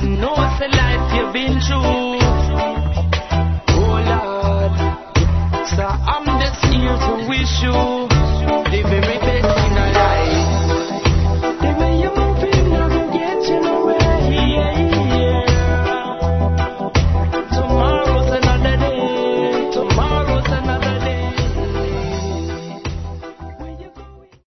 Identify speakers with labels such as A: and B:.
A: know it's the life you've been through. Oh Lord, so I'm just here to wish you